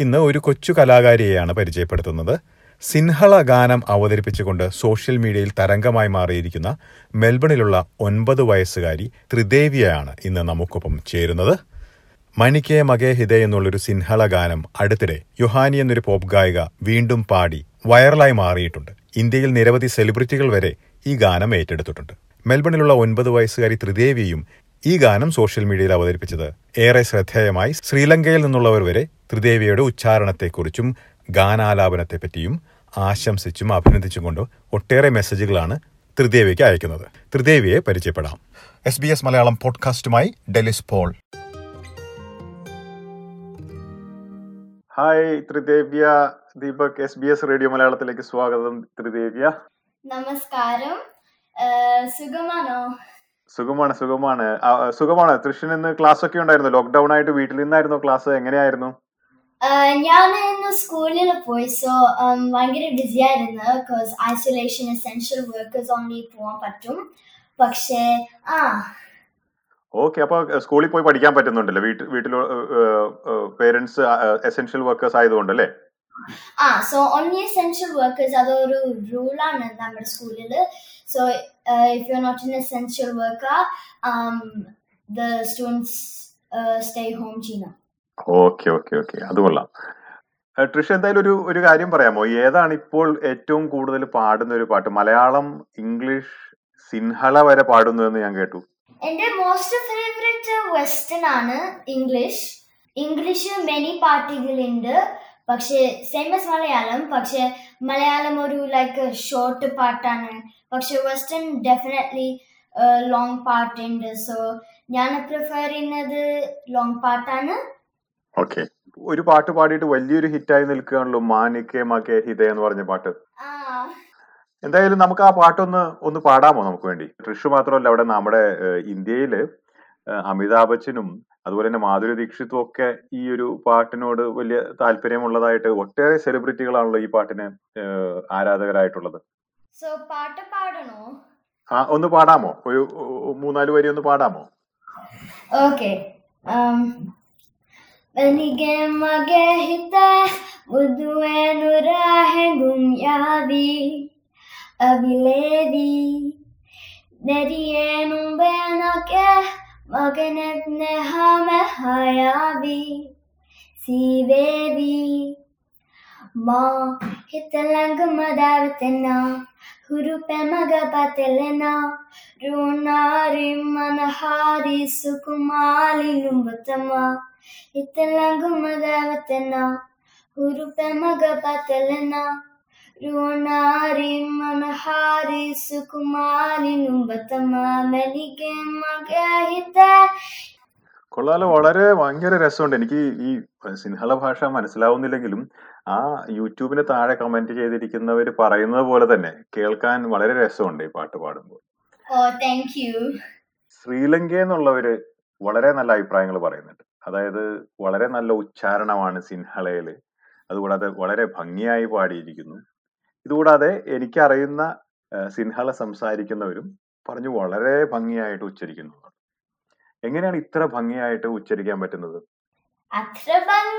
ഇന്ന് ഒരു കൊച്ചു കലാകാരിയെയാണ് പരിചയപ്പെടുത്തുന്നത്. സിൻഹള ഗാനം അവതരിപ്പിച്ചുകൊണ്ട് സോഷ്യൽ മീഡിയയിൽ തരംഗമായി മാറിയിരിക്കുന്ന മെൽബണിലുള്ള 9 വയസ്സുകാരി ത്രിദേവിയാണ് ഇന്ന് നമുക്കൊപ്പം ചേരുന്നത്. മണിക്കേ മകേ ഹിതേ എന്നുള്ളൊരു സിൻഹള ഗാനം അടുത്തിടെ യുഹാനി എന്നൊരു പോപ്പ് ഗായിക വീണ്ടും പാടി വൈറലായി മാറിയിട്ടുണ്ട്. ഇന്ത്യയിൽ നിരവധി സെലിബ്രിറ്റികൾ വരെ ഈ ഗാനം ഏറ്റെടുത്തിട്ടുണ്ട്. മെൽബണിലുള്ള 9 വയസ്സുകാരി ത്രിദേവിയും ഈ ഗാനം സോഷ്യൽ മീഡിയയിൽ അവതരിപ്പിച്ചത് ഏറെ ശ്രദ്ധേയമായി. ശ്രീലങ്കയിൽ നിന്നുള്ളവർ വരെ ത്രിദേവിയുടെ ഉച്ചാരണത്തെക്കുറിച്ചും ഗാനാലാപനത്തെപ്പറ്റിയും ആശംസിച്ചും അഭിനന്ദിച്ചും ഒട്ടേറെ മെസ്സേജുകളാണ് ത്രിദേവിക്ക് അയക്കുന്നത്. ത്രിദേവിയെ പരിചയപ്പെടാം. SBS മലയാളം പോഡ്കാസ്റ്റുമായി Delis Paul. Hi Thridevya. Deepak, SBS radio മലയാളത്തിലേക്ക് സ്വാഗതം. ത്രിദേവ്യ, നമസ്കാരം. സുഖമാണോ? സുഖമാണ്. തൃശ്ശൂരിൽ നിന്ന് ക്ലാസ് ഒക്കെ ഉണ്ടായിരുന്നു. ലോക്ക്ഡൌൺ ആയിട്ട് വീട്ടിൽ നിന്നായിരുന്നു ക്ലാസ്. എങ്ങനെയായിരുന്നു? ഞാൻ ഇന്ന് സ്കൂളിൽ പോയി. സോ ഭയങ്കര ബിസി ആയിരുന്നു. Because isolation essential workers only പോവാൻ പറ്റും. പക്ഷേ ഓക്കെ, അപ്പൊ സ്കൂളിൽ പോയി പഠിക്കാൻ പറ്റുന്നുണ്ടല്ലോ. വീട്ടിൽ പേരൻസ് എസെൻഷ്യൽ വർക്കേഴ്സ് ആയതുകൊണ്ടല്ലേ? സോ ഓൺലി എസെൻഷ്യൽ വർക്കേഴ്സ് അതൊരു റൂളാണ് നമ്മുടെ സ്കൂളിൽ. So if you're not an essential worker, the students stay home ചെയ്യണം. ഓക്കെ, അത് കൊള്ളാം. ട്രിഷ്, എന്തായാലും ഒരു കാര്യം പറയാമോ? ഏതാണ് ഇപ്പോൾ ഏറ്റവും കൂടുതൽ പാടുന്ന ഒരു പാട്ട്? മലയാളം, ഇംഗ്ലീഷ്, സിൻഹള വരെ പാടുന്നു എന്ന് ഞാൻ കേട്ടു. എന്റെ മോസ്റ്റ് ഫേവറേറ്റ് വെസ്റ്റേൺ ആണ്. ഇംഗ്ലീഷ് മെനി പാട്ടുകളുണ്ട്, പക്ഷെ സെയിം ആസ് മലയാളം. പക്ഷെ മലയാളം ഒരു ലൈക്ക് ഷോർട്ട് പാട്ടാണ്. പക്ഷെ വെസ്റ്റേൺ ഡെഫിനറ്റ്ലി ലോങ് പാട്ടുണ്ട്. സോ ഞാൻ പ്രിഫർ ചെയ്യുന്നത് ലോങ് പാട്ടാണ്. ഓക്കെ, ഒരു പാട്ട് പാടിയിട്ട് വലിയൊരു ഹിറ്റായി നിൽക്കുകയാണല്ലോ, മാനിക്കേ മകേ ഹിതേ എന്ന് പറഞ്ഞ പാട്ട്. എന്തായാലും നമുക്ക് ആ പാട്ടൊന്ന് പാടാമോ നമുക്ക് വേണ്ടി? ട്രിഷ് മാത്രമല്ല, അവിടെ നമ്മുടെ ഇന്ത്യയില് അമിതാഭ് ബച്ചനും അതുപോലെ തന്നെ മാധുരി ദീക്ഷിത്തും ഒക്കെ ഈ ഒരു പാട്ടിനോട് വലിയ താല്പര്യമുള്ളതായിട്ട് ഒട്ടേറെ സെലിബ്രിറ്റികളാണല്ലോ ഈ പാട്ടിന് ആരാധകരായിട്ടുള്ളത്. സോ പാട്ട് പാടണോ? ഒന്ന് പാടാമോ? ഒരു 3-4 വരി ഒന്ന് പാടാമോ? Okay. Manige mage hita udwenu rahe gumyadi abiledi neriye numbenake maganet ne hame hayadi sivedi ma hitalang madavatena hurupe magapatelena runari manahari sukumali numbatama ഇത്തലങ്കു മദാവത്തന ഹുരുപെ മഗപതലന രുണാരി മനഹാരി സുകുമാരി നുംബതമ മനികെ മഗഹിത. കൊള്ളാലോ, ഭയങ്കര രസമുണ്ട്. എനിക്ക് ഈ സിൻഹള ഭാഷ മനസ്സിലാവുന്നില്ലെങ്കിലും ആ യൂട്യൂബിന് താഴെ കമന്റ് ചെയ്തിരിക്കുന്നവര് പറയുന്നത് പോലെ തന്നെ കേൾക്കാൻ വളരെ രസമുണ്ട് ഈ പാട്ട് പാടുമ്പോൾ. Thank you. ശ്രീലങ്കയിൽ നിന്നുള്ളവര് വളരെ നല്ല അഭിപ്രായങ്ങൾ പറയുന്നുണ്ട്. അതായത് വളരെ നല്ല ഉച്ചാരണമാണ് സിൻഹളയില്. അതുകൂടാതെ വളരെ ഭംഗിയായി പാടിയിരിക്കുന്നു. ഇതുകൂടാതെ എനിക്കറിയുന്ന സിൻഹള സംസാരിക്കുന്നവരും പറഞ്ഞു വളരെ ഭംഗിയായിട്ട് ഉച്ചരിക്കുന്നു. എങ്ങനെയാണ് ഇത്ര ഭംഗിയായിട്ട് ഉച്ചരിക്കാൻ പറ്റുന്നത്? അത്ര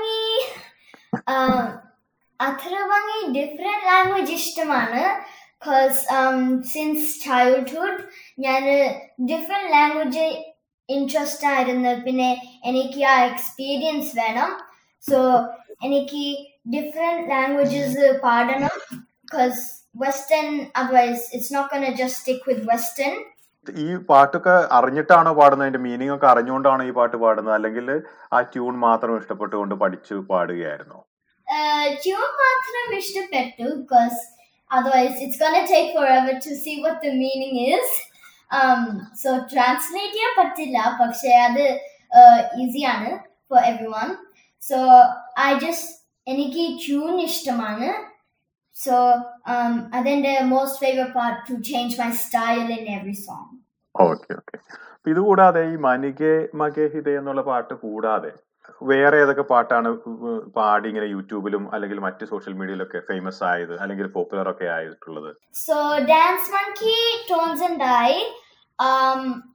ഭംഗി ഡിഫറെന്റ് ലാംഗ്വേജ് ഇഷ്ടമാണ്. സിൻസ് ചൈൽഡ്ഹുഡ് ഞാൻ ഡിഫറെന്റ് ലാംഗ്വേജ് ഇൻട്രസ്റ്റ് ആയിരുന്നു. പിന്നെ എനിക്ക് ആ എക്സ്പീരിയൻസ് വേണം. സോ എനിക്ക് ഡിഫറെന്റ് ലാംഗ്വേജസ് പാടണം. Western otherwise it's not gonna just stick with western. ഈ പാട്ടൊക്കെ അറിഞ്ഞിട്ടാണോ പാടുന്നത്? അതിന്റെ മീനിങ് ഒക്കെ അറിഞ്ഞുകൊണ്ടാണോ ഈ പാട്ട് പാടുന്നത്, അല്ലെങ്കിൽ ആ ട്യൂൺ മാത്രം ഇഷ്ടപ്പെട്ടുകൊണ്ട് പഠിച്ചു പാടുകയായിരുന്നോ? ട്യൂൺ മാത്രം ഇഷ്ടപ്പെട്ടു. Because otherwise it's gonna take forever to see what the meaning is. So translate ചെയ്യാൻ പറ്റില്ല, പക്ഷെ അത് ഈസിയാണ് ഫോർ എവ്രി വൺ. സോ എനിക്ക് ട്യൂൺ ഇഷ്ടമാണ്. സോ അതെന്റെ most favourite part, to change my style in every song. Okay. ഇതുകൂടാതെ ഈ മനികേ മകേ ഹിതേ എന്നുള്ള പാട്ട് കൂടാതെ വേറെ ഏതൊക്കെ പാട്ടാണ് പാടി ഇങ്ങനെ യൂട്യൂബിലും അല്ലെങ്കിൽ മറ്റ് സോഷ്യൽ മീഡിയയിലൊക്കെ ഫേമസ് ആയത് അല്ലെങ്കിൽ പോപ്പുലർ ഒക്കെ ആയിട്ടുള്ളത്? So dance monkey, tones and I,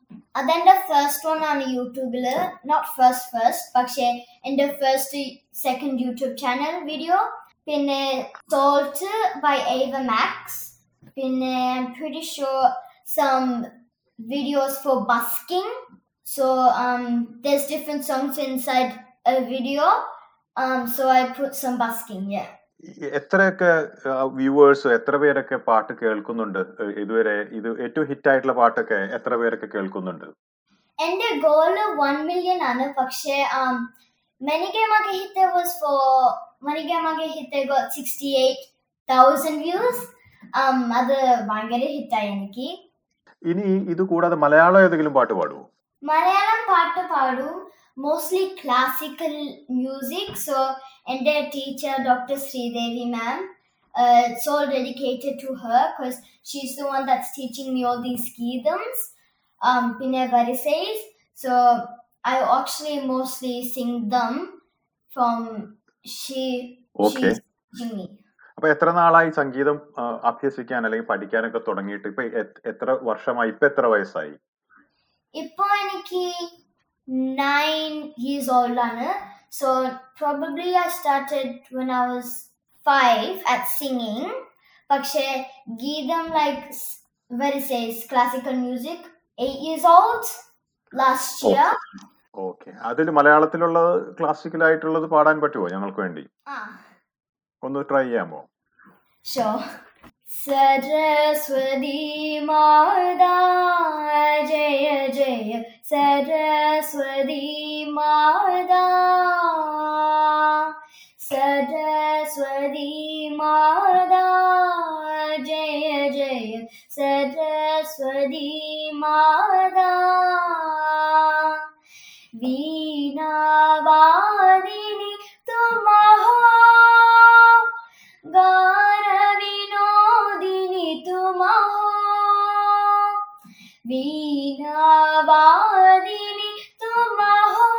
അതെന്റെ ഫസ്റ്റ് വൺ ആണ് യൂട്യൂബില്. നോട്ട് ഫസ്റ്റ് പക്ഷേ എന്റെ first second YouTube channel video. പിന്നെ സോൾട്ട് ബൈ ഏവ മാക്സ്. പിന്നെ I'm pretty sure some videos for busking. So there's different songs inside a video. So I put some busking, yeah. എത്രയൊക്കെ viewers, എത്ര പേരൊക്കെ പാട്ട് കേൾക്കുന്നുണ്ട് ഇതുവരെ? ഇത് ഏറ്റവും ഹിറ്റ് ആയിട്ടുള്ള പാട്ടൊക്കെ എത്ര പേരൊക്കെ കേൾക്കുന്നുണ്ട്? എന്റെ ഗോള് 1 million ആണ്. പക്ഷേ Manigamaga Hitte was for Manigamaga Hitte got 68,000 views. അത് ഭയങ്കര ഹിറ്റായി എനിക്ക്. ഇനി ഇത് കൂടാതെ മലയാളം ഏതെങ്കിലും പാട്ട് പാടുമോ? മലയാളം പാട്ട് പാടും, മോസ്റ്റ്ലി ക്ലാസിക്കൽ മ്യൂസിക്. സോ എൻ്റെ teacher doctor Sreedevi ma'am, it's all dedicated to her because she's the one that's teaching me all these geethams, പിന്നെ varisays. So I actually mostly sing them from she's teaching me. അപ്പൊ എത്ര നാളായി സംഗീതം അഭ്യസിക്കാൻ അല്ലെങ്കിൽ പഠിക്കാനൊക്കെ തുടങ്ങിയിട്ട്? ഇപ്പൊ എത്ര വർഷമായി? ഇപ്പൊ എത്ര വയസ്സായി? ഇപ്പൊ എനിക്ക് 9 years old ആണ്. So probably I started when I was 5 at singing. പക്ഷേ ഗീതം like varisays classical music 8 years old last year. Okay. അതിൽ മലയാളത്തിലുള്ള ക്ലാസിക്കൽ ആയിട്ടുള്ളത് പാടാൻ പറ്റുമോ ഞങ്ങൾക്ക് വേണ്ടി? ഒന്ന് ട്രൈ ചെയ്യാമോ? Sure. Saraswati Mata Jaya Jaya Saraswati Mata Saraswati Mata Jaya Jaya Saraswati Mata Veena Vadini Tumaho Gana Vinodini Tumaho Veena Vadini Tumaho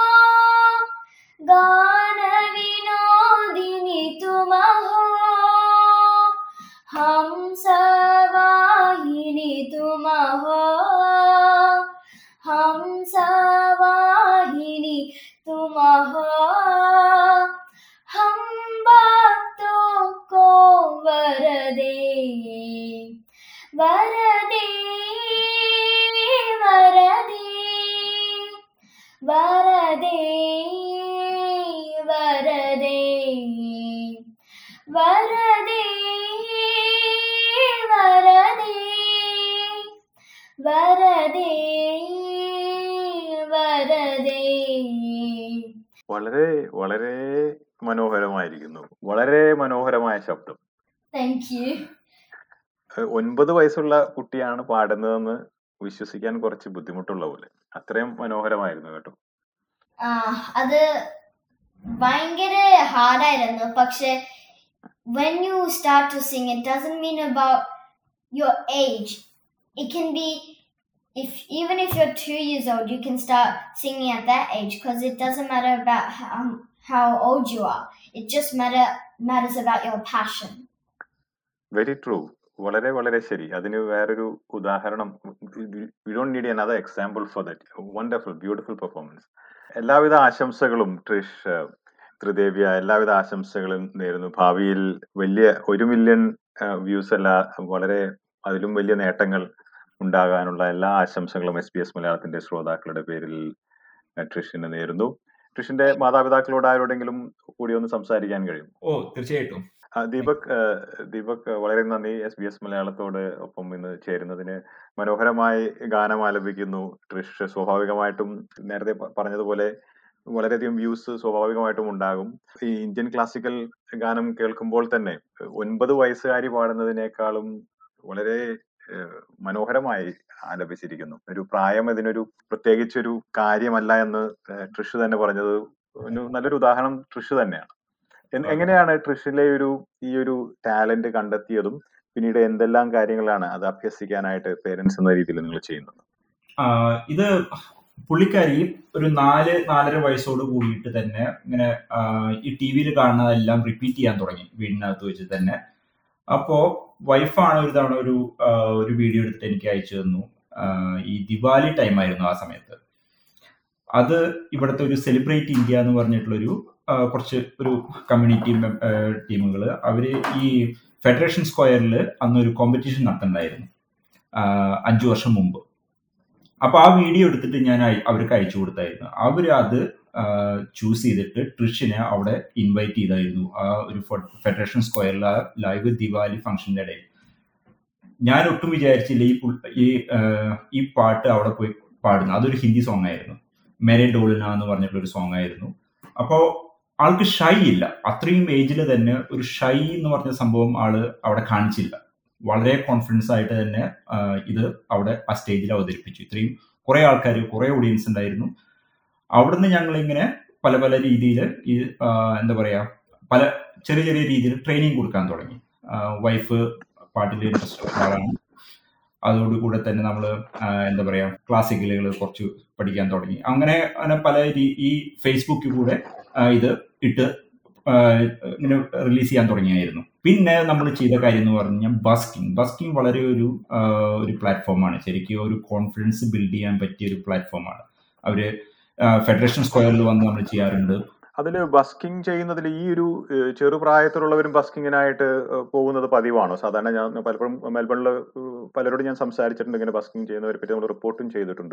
Gana Vinodini Tumaho Hamsavahini Tumaho Hamsavahini Tumaho Ham Bhakto ko Varade Varade Varade Varade Varade Varade Varade Varade. വളരെ വളരെ മനോഹരമായിരിക്കുന്നു. വളരെ മനോഹരമായ ശബ്ദം. Thank you. 9 വയസ്സുള്ള കുട്ടിയാണ് പാടുന്നതെന്ന് വിശ്വസിക്കാൻ കുറച്ച് ബുദ്ധിമുട്ടുള്ള പോലെ. അത്രയും മനോഹരമായിരുന്നു കേട്ടോ. അത് ഭയങ്കര ഹാർഡായിരുന്നു. പക്ഷെ when you start to sing, it doesn't mean about your age. It can be even if you're 2 years old, you can start singing at that age because it doesn't matter about how old you are. It just matters about your passion. Very true. വളരെ വളരെ ശരി. അതിന് വേറൊരു ഉദാഹരണം, we don't need another example for that. Wonderful, beautiful performance. എല്ലാവിധ ആശംസകളും Trish, ത്രിദേവ്യ, എല്ലാവിധ ആശംസകളും നേരുന്നു. ഭാവിയിൽ വലിയ 1 million വ്യൂസ് അല്ല, വളരെ അതിലും വലിയ നേട്ടങ്ങൾ ഉണ്ടാകാനുള്ള എല്ലാ ആശംസകളും SBS മലയാളത്തിന്റെ ശ്രോതാക്കളുടെ പേരിൽ ട്രിഷിന് നേരുന്നു. ട്രിഷിന്റെ മാതാപിതാക്കളോട് ആരോടെങ്കിലും കൂടി ഒന്ന് സംസാരിക്കാൻ കഴിയും? തീർച്ചയായിട്ടും. ദീപക് വളരെ നന്ദി SBS മലയാളത്തോട് ഒപ്പം ഇന്ന് ചേരുന്നതിന്. മനോഹരമായി ഗാനം ആലപിക്കുന്നു ട്രിഷ്. സ്വാഭാവികമായിട്ടും നേരത്തെ പറഞ്ഞതുപോലെ വളരെയധികം വ്യൂസ് സ്വാഭാവികമായിട്ടും ഉണ്ടാകും. ഈ ഇന്ത്യൻ ക്ലാസിക്കൽ ഗാനം കേൾക്കുമ്പോൾ തന്നെ 9 വയസ്സുകാരി പാടുന്നതിനേക്കാളും വളരെ മനോഹരമായി ആലപിച്ചിരിക്കുന്നു. ഒരു പ്രായം ഇതിനൊരു പ്രത്യേകിച്ചൊരു കാര്യമല്ല എന്ന് ട്രിഷ് തന്നെ പറഞ്ഞത് നല്ലൊരു ഉദാഹരണം ട്രിഷ് തന്നെയാണ്. എങ്ങനെയാണ് ട്രിഷിലെ ഈ ഒരു ടാലന്റ് കണ്ടെത്തിയതും പിന്നീട് എന്തെല്ലാം കാര്യങ്ങളാണ് അത് അഭ്യസിക്കാനായിട്ട് പേരൻസ് എന്ന രീതിയിൽ നിങ്ങൾ ചെയ്യുന്നത്? ഇത് പുള്ളിക്കാരി ഒരു 4-4.5 വയസ്സോട് കൂടിയിട്ട് തന്നെ ഇങ്ങനെ ഈ TV-യിൽ കാണുന്നതെല്ലാം റിപ്പീറ്റ് ചെയ്യാൻ തുടങ്ങി വീടിനകത്ത് വെച്ച് തന്നെ. അപ്പോ വൈഫാണ് ഒരു തവണ ഒരു വീഡിയോ എടുത്തിട്ട് എനിക്ക് അയച്ചു തന്നു. ഈ ദിവാലി ടൈമായിരുന്നു ആ സമയത്ത്. അത് ഇവിടുത്തെ ഒരു സെലിബ്രേറ്റ് ഇന്ത്യ എന്ന് പറഞ്ഞിട്ടുള്ളൊരു കുറച്ച് ഒരു കമ്മ്യൂണിറ്റി ടീമുകൾ അവർ ഈ ഫെഡറേഷൻ സ്ക്വയറിൽ അന്നൊരു കോമ്പറ്റീഷൻ നടത്തുന്നുണ്ടായിരുന്നു 5 വർഷം മുമ്പ്. അപ്പോൾ ആ വീഡിയോ എടുത്തിട്ട് ഞാൻ അവർക്ക് അയച്ചു കൊടുത്തായിരുന്നു. അവർ അത് ചൂസ് ചെയ്തിട്ട് ട്രിഷിനെ അവിടെ ഇൻവൈറ്റ് ചെയ്തായിരുന്നു ആ ഒരു ഫെഡറേഷൻ സ്ക്വയറിൽ ആ ലൈവ് ദിവാലി ഫംഗ്ഷൻ്റെ ഇടയിൽ. ഞാൻ ഒട്ടും വിചാരിച്ചില്ല ഈ പാട്ട് അവിടെ പോയി പാടുന്നു. അതൊരു ഹിന്ദി സോങ് ആയിരുന്നു, മെരെ ഡോളിന എന്ന് പറഞ്ഞിട്ടുള്ളൊരു സോങ് ആയിരുന്നു. അപ്പോൾ ആൾക്ക് ഷൈ ഇല്ല, അത്രയും ഏജിൽ തന്നെ ഒരു ഷൈ എന്ന് പറഞ്ഞ സംഭവം ആള് അവിടെ കാണിച്ചില്ല. വളരെ കോൺഫിഡൻസ് ആയിട്ട് തന്നെ ഇത് അവിടെ ആ സ്റ്റേജിൽ അവതരിപ്പിച്ചു. ഇത്രയും കുറെ ആൾക്കാർ, കുറെ ഓഡിയൻസ് ഉണ്ടായിരുന്നു. അവിടുന്ന് ഞങ്ങളിങ്ങനെ പല പല രീതിയിൽ ഈ എന്താ പറയാ പല ചെറിയ ചെറിയ രീതിയിൽ ട്രെയിനിങ് കൊടുക്കാൻ തുടങ്ങി. വൈഫ് പാട്ടിൽ ഇൻട്രസ്റ്റ് ഉള്ള ആളാണ്. അതോടുകൂടെ തന്നെ നമ്മൾ എന്താ പറയാ ക്ലാസിക്കലുകൾ കുറച്ച് പഠിക്കാൻ തുടങ്ങി. അങ്ങനെ പല ഈ ഫേസ്ബുക്കിൽ കൂടെ ഇത് ഇട്ട് ഇങ്ങനെ റിലീസ് ചെയ്യാൻ തുടങ്ങിയായിരുന്നു. പിന്നെ നമ്മൾ ചെയ്ത കാര്യം എന്ന് പറഞ്ഞാൽ ബസ്കിങ് വളരെ ഒരു പ്ലാറ്റ്ഫോമാണ്. ശരിക്കും ഒരു കോൺഫിഡൻസ് ബിൽഡ് ചെയ്യാൻ പറ്റിയ ഒരു പ്ലാറ്റ്ഫോമാണ്. അവര് ഫെഡറേഷൻ സ്ക്വയറിൽ വന്ന് നമ്മൾ ചെയ്യാറുണ്ട്. അതിൽ ബസ്കിങ് ചെയ്യുന്നതിൽ ഈ ഒരു ചെറുപ്രായത്തിലുള്ളവരും ബസ്കിങ്ങിനായിട്ട് പോകുന്നത് പതിവാണോ? സാധാരണ ഞാൻ പലപ്പോഴും മെൽബണിൽ പലരോടും ഞാൻ സംസാരിച്ചിട്ടുണ്ട്, ഇങ്ങനെ ബസ്കിങ് ചെയ്യുന്നവരെ പറ്റി നമ്മൾ റിപ്പോർട്ടും ചെയ്തിട്ടുണ്ട്.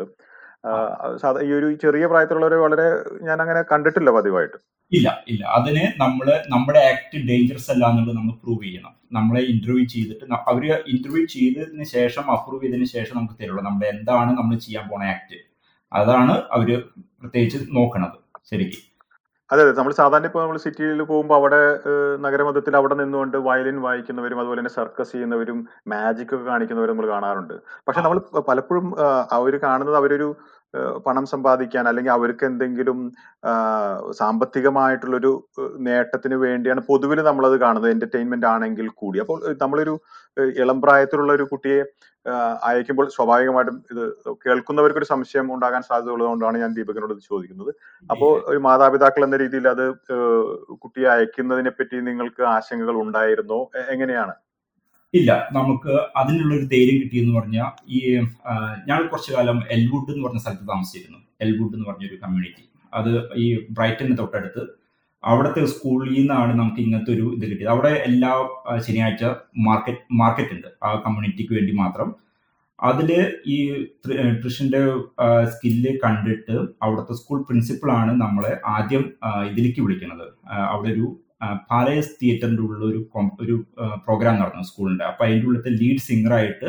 ഈ ഒരു ചെറിയ പ്രായത്തിലുള്ളവരെ വളരെ ഞാൻ അങ്ങനെ കണ്ടിട്ടില്ല പതിവായിട്ട്. ഇല്ല, അതിന് നമ്മുടെ ആക്ട് ഡേഞ്ചറസ് അല്ല എന്നുള്ളത് നമ്മൾ പ്രൂവ് ചെയ്യണം. നമ്മളെ ഇന്റർവ്യൂ ചെയ്തിട്ട് അവര് ഇന്റർവ്യൂ ചെയ്തതിന് ശേഷം അപ്രൂവ് ചെയ്തതിന് ശേഷം നമുക്ക് തരുള്ളൂ. നമ്മുടെ എന്താണ് നമ്മൾ ചെയ്യാൻ പോണ ആക്ട്, അതാണ് അവര് പ്രത്യേകിച്ച് നോക്കണത് ശരിക്കും. അതെ, നമ്മൾ സാധാരണ ഇപ്പോൾ നമ്മൾ സിറ്റിയിൽ പോകുമ്പോൾ അവിടെ നഗരമധ്യത്തിൽ അവിടെ നിന്നുകൊണ്ട് വയലിൻ വായിക്കുന്നവരും അതുപോലെ തന്നെ സർക്കസ് ചെയ്യുന്നവരും മാജിക് ഒക്കെ കാണിക്കുന്നവരും നമ്മൾ കാണാറുണ്ട്. പക്ഷെ നമ്മൾ പലപ്പോഴും അവർ കാണുന്നത് അവരൊരു പണം സമ്പാദിക്കാൻ അല്ലെങ്കിൽ അവർക്ക് എന്തെങ്കിലും സാമ്പത്തികമായിട്ടുള്ളൊരു നേട്ടത്തിന് വേണ്ടിയാണ് പൊതുവിൽ നമ്മളത് കാണുന്നത്, എന്റർടൈൻമെന്റ് ആണെങ്കിൽ കൂടി. അപ്പോൾ നമ്മളൊരു ഇളം പ്രായത്തിലുള്ള ഒരു കുട്ടിയെ അയക്കുമ്പോൾ സ്വാഭാവികമായിട്ടും ഇത് കേൾക്കുന്നവർക്കൊരു സംശയം ഉണ്ടാകാൻ സാധ്യത ഉള്ളതുകൊണ്ടാണ് ഞാൻ ദീപകിനോട് ഇത് ചോദിക്കുന്നത്. അപ്പോൾ ഒരു മാതാപിതാക്കൾ എന്ന രീതിയിൽ അത് കുട്ടിയെ അയക്കുന്നതിനെ പറ്റി നിങ്ങൾക്ക് ആശങ്കകൾ ഉണ്ടായിരുന്നോ? എങ്ങനെയാണ്? ഇല്ല, നമുക്ക് അതിനുള്ളൊരു ധൈര്യം കിട്ടിയെന്ന് പറഞ്ഞാൽ ഞാൻ കുറച്ചു കാലം എൽവുഡ് എന്ന് പറഞ്ഞ സ്ഥലത്ത് താമസിച്ചിരുന്നു. എൽവുഡ് എന്ന് പറഞ്ഞൊരു കമ്മ്യൂണിറ്റി, അത് ഈ ബ്രൈറ്റന് തൊട്ടടുത്ത്. അവിടുത്തെ സ്കൂളിൽ നിന്നാണ് നമുക്ക് ഇങ്ങനത്തെ ഒരു ഇത് കിട്ടിയത്. അവിടെ എല്ലാ ശനിയാഴ്ച മാർക്കറ്റ് ഉണ്ട് ആ കമ്മ്യൂണിറ്റിക്ക് വേണ്ടി മാത്രം. അതില് ഈ ട്രിഷിന്റെ സ്കില്ല് കണ്ടിട്ട് അവിടുത്തെ സ്കൂൾ പ്രിൻസിപ്പളാണ് നമ്മളെ ആദ്യം ഇതിലേക്ക് വിളിക്കുന്നത്. അവിടെ ഒരു പാലയസ് തിയേറ്ററിന്റെ ഉള്ള ഒരു പ്രോഗ്രാം നടന്നു സ്കൂളിന്റെ. അപ്പൊ അതിൻ്റെ ഉള്ളത്തെ ലീഡ് സിംഗറായിട്ട്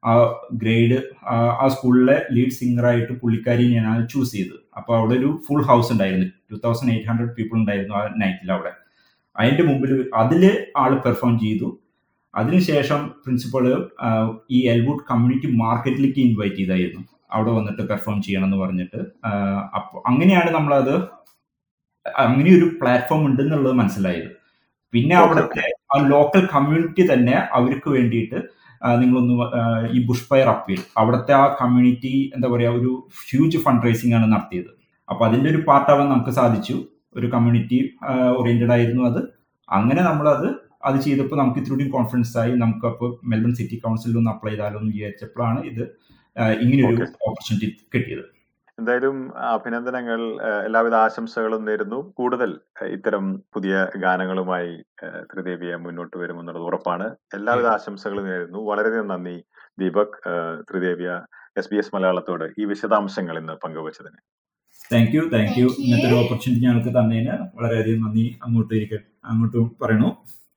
ആ സ്കൂളിലെ ലീഡ് സിംഗറായിട്ട് പുള്ളിക്കാരിനെയാണ് ചൂസ് ചെയ്തത്. അപ്പൊ അവിടെ ഒരു ഫുൾ ഹൗസ് ഉണ്ടായിരുന്നു, 2800 പീപ്പിൾ ഉണ്ടായിരുന്നു ആ നൈറ്റിൽ അവിടെ. അതിന്റെ മുമ്പിൽ അതില് ആള് പെർഫോം ചെയ്തു. അതിനുശേഷം പ്രിൻസിപ്പള് ഈ എൽവുഡ് കമ്മ്യൂണിറ്റി മാർക്കറ്റിലേക്ക് ഇൻവൈറ്റ് ചെയ്തായിരുന്നു, അവിടെ വന്നിട്ട് പെർഫോം ചെയ്യണം എന്ന് പറഞ്ഞിട്ട്. അപ്പോൾ അങ്ങനെയാണ് നമ്മളത് അങ്ങനെ ഒരു പ്ലാറ്റ്ഫോം ഉണ്ടെന്നുള്ളത് മനസ്സിലായത്. പിന്നെ അവിടുത്തെ ആ ലോക്കൽ കമ്മ്യൂണിറ്റി തന്നെ അവർക്ക് വേണ്ടിയിട്ട് നിങ്ങളൊന്ന് ഈ ബുഷ് ഫയർ അപ്പീൽ, അവിടുത്തെ ആ കമ്മ്യൂണിറ്റി എന്താ പറയാ ഒരു ഹ്യൂജ് ഫണ്ട് റൈസിംഗ് ആണ് നടത്തിയത്. അപ്പൊ അതിന്റെ ഒരു പാർട്ടാവാൻ നമുക്ക് സാധിച്ചു. ഒരു കമ്മ്യൂണിറ്റി ഓറിയന്റഡ് ആയിരുന്നു അത്. അങ്ങനെ അത് ചെയ്തപ്പോൾ നമുക്ക് ഇത്തിരി കോൺഫിഡൻസ് ആയി. നമുക്കപ്പോൾ മെൽബൺ സിറ്റി കൗൺസിലിൽ ഒന്ന് അപ്ലൈ ചെയ്താലോ എന്ന് വിചാരിച്ചപ്പോഴാണ് ഇത് ഇങ്ങനെയൊരു ഓപ്പർച്യൂണിറ്റി കിട്ടിയത്. എന്തായാലും അഭിനന്ദനങ്ങൾ, എല്ലാവിധ ആശംസകളും നേരുന്നു. കൂടുതൽ ഇത്തരം പുതിയ ഗാനങ്ങളുമായി ത്രിദേവിയെ മുന്നോട്ട് വരുമെന്നുള്ളത് ഉറപ്പാണ്. എല്ലാവിധ ആശംസകളും നേരുന്നു. വളരെയധികം നന്ദി ദീപക്, ത്രിദേവിയ SBS മലയാളത്തോട് ഈ വിശദാംശങ്ങൾ ഇന്ന് പങ്കുവച്ചതിന്. Thank you. ഇങ്ങനത്തെ ഒരു ഓപ്പർച്യൂണിറ്റി ഞങ്ങൾക്ക് തന്നതിന് വളരെയധികം നന്ദി അങ്ങോട്ടും പറയണു.